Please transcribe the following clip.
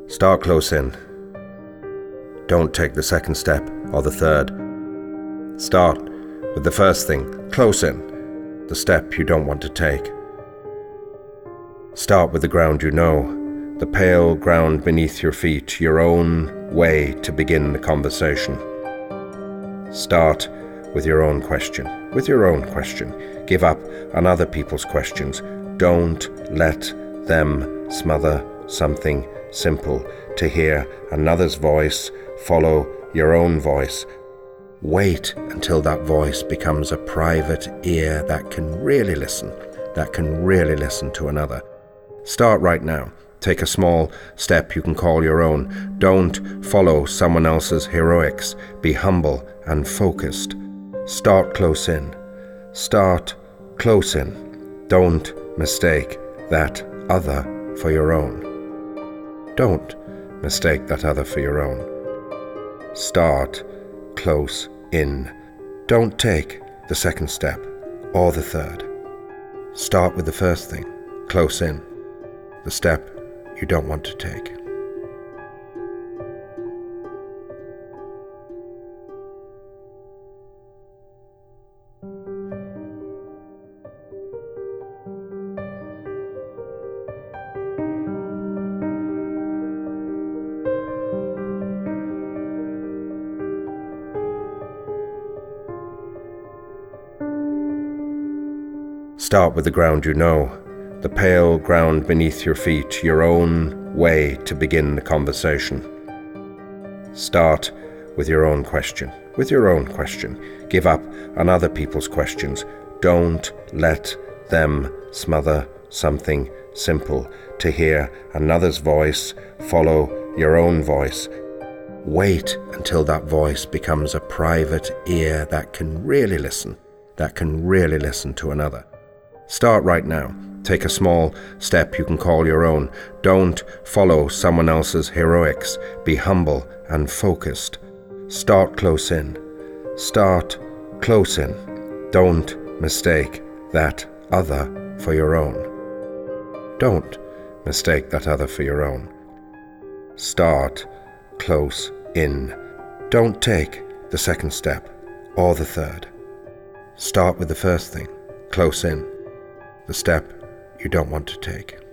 Start close in. Don't take the second step or the third. Start with the first thing, close in, the step you don't want to take. Start with the ground you know, the pale ground beneath your feet, your own way to begin the conversation. Start with your own question, Give up on other people's questions. Don't let them smother something simple. To hear another's voice, follow your own voice. Wait until that voice becomes a private ear that can really listen to another. Start right now. Take a small step you can call your own. Don't follow someone else's heroics. Be humble and focused. Start close in. Don't mistake that other for your own. Don't mistake that other for your own. Start close in. Don't take the second step or the third. Start with the first thing, close in, the step you don't want to take. Start with the ground you know, the pale ground beneath your feet, your own way to begin the conversation. Start with your own question, Give up on other people's questions. Don't let them smother something simple. To hear another's voice, follow your own voice. Wait until that voice becomes a private ear that can really listen to another. Start right now. Take a small step you can call your own. Don't follow someone else's heroics. Be humble and focused. Start close in. Don't mistake that other for your own. Don't mistake that other for your own. Start close in. Don't take the second step or the third. Start with the first thing, close in, the step you don't want to take.